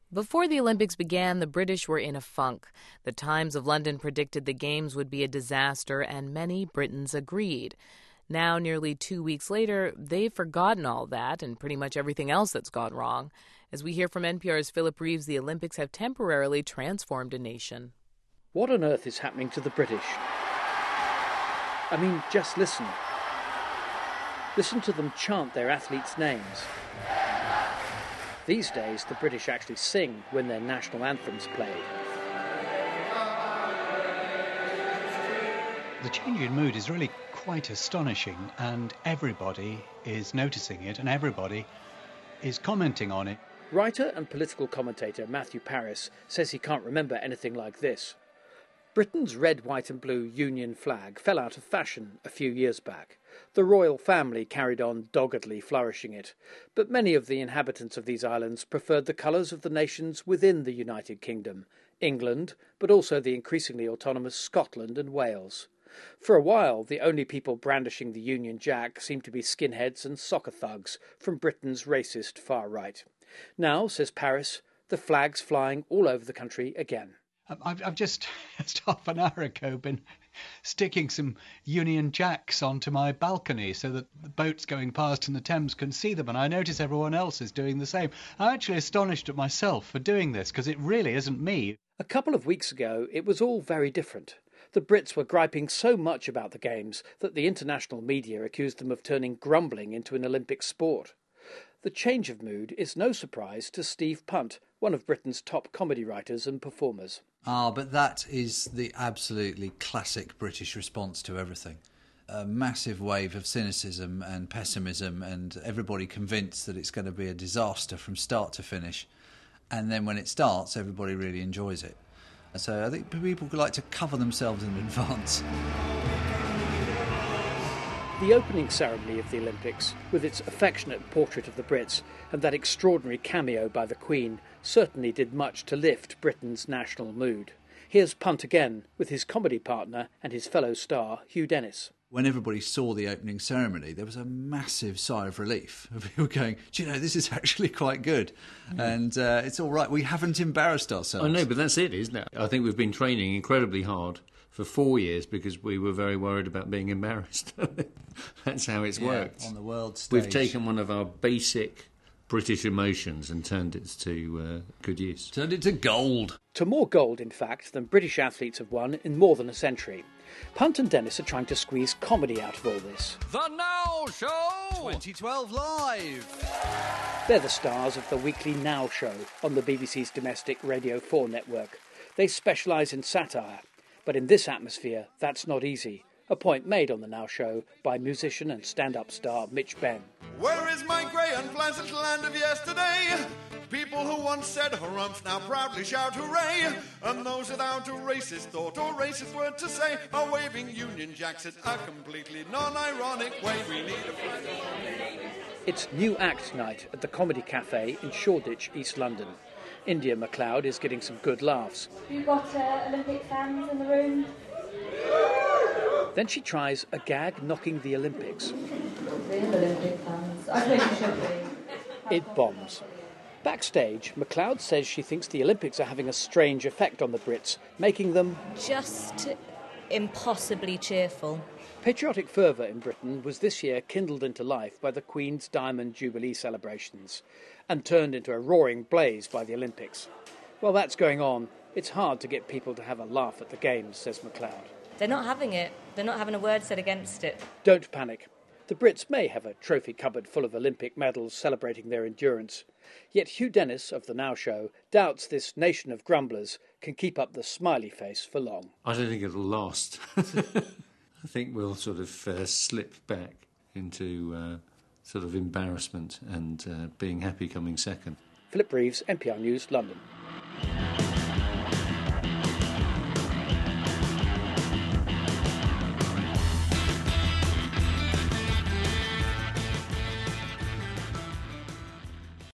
Before the Olympics began, the British were in a funk. The Times of London predicted the Games would be a disaster, and many Britons agreed. Now, nearly 2 weeks later, they've forgotten all that and pretty much everything else that's gone wrong. As we hear from NPR's Philip Reeves, the Olympics have temporarily transformed a nation. What on earth is happening to the British? I mean, just listen. Listen to them chant their athletes' names. These days, the British actually sing when their national anthem's played. The change in mood is really quite astonishing, and everybody is noticing it, and everybody is commenting on it. Writer and political commentator Matthew Parris says he can't remember anything like this. Britain's red, white and blue Union flag fell out of fashion a few years back. The royal family carried on doggedly flourishing it, but many of the inhabitants of these islands preferred the colours of the nations within the United Kingdom, England, but also the increasingly autonomous Scotland and Wales. For a while, the only people brandishing the Union Jack seemed to be skinheads and soccer thugs from Britain's racist far right. Now, says Parris, the flag's flying all over the country again. I've just half an hour ago been sticking some Union Jacks onto my balcony so that the boats going past in the Thames can see them, and I notice everyone else is doing the same. I'm actually astonished at myself for doing this, because it really isn't me. A couple of weeks ago, it was all very different. The Brits were griping so much about the Games that the international media accused them of turning grumbling into an Olympic sport. The change of mood is no surprise to Steve Punt, one of Britain's top comedy writers and performers. But that is the absolutely classic British response to everything. A massive wave of cynicism and pessimism, and everybody convinced that it's going to be a disaster from start to finish. And then when it starts, everybody really enjoys it. So I think people like to cover themselves in advance. The opening ceremony of the Olympics, with its affectionate portrait of the Brits and that extraordinary cameo by the Queen, certainly did much to lift Britain's national mood. Here's Punt again, with his comedy partner and his fellow star, Hugh Dennis. When everybody saw the opening ceremony, there was a massive sigh of relief. People going, do you know, this is actually quite good. And it's all right, we haven't embarrassed ourselves. I know, but that's it, isn't it? I think we've been training incredibly hard for 4 years because we were very worried about being embarrassed. That's how it's worked. On the world stage. We've taken one of our basic British emotions and turned it to good use. Turned it to gold. To more gold, in fact, than British athletes have won in more than a century. Punt and Dennis are trying to squeeze comedy out of all this. The Now Show! 2012 Live! They're the stars of the weekly Now Show on the BBC's domestic Radio 4 network. They specialise in satire. But in this atmosphere, that's not easy. A point made on the Now Show by musician and stand-up star Mitch Benn. Where is my grey and pleasant land of yesterday? People who once said harumph now proudly shout hooray. And those without a racist thought or racist word to say are waving Union Jacks in a completely non-ironic way. We need a flag. It's New Act night at the Comedy Cafe in Shoreditch, East London. India MacLeod is getting some good laughs. You've got Olympic fans in the room. Then she tries a gag knocking the Olympics. Olympic fans. I think it should be. It bombs. Backstage, MacLeod says she thinks the Olympics are having a strange effect on the Brits, making them just impossibly cheerful. Patriotic fervour in Britain was this year kindled into life by the Queen's Diamond Jubilee celebrations and turned into a roaring blaze by the Olympics. While that's going on, it's hard to get people to have a laugh at the Games, says MacLeod. They're not having it. They're not having a word said against it. Don't panic. The Brits may have a trophy cupboard full of Olympic medals celebrating their endurance. Yet Hugh Dennis of The Now Show doubts this nation of grumblers can keep up the smiley face for long. I don't think it'll last. I think we'll sort of slip back into sort of embarrassment and being happy coming second. Philip Reeves, NPR News, London.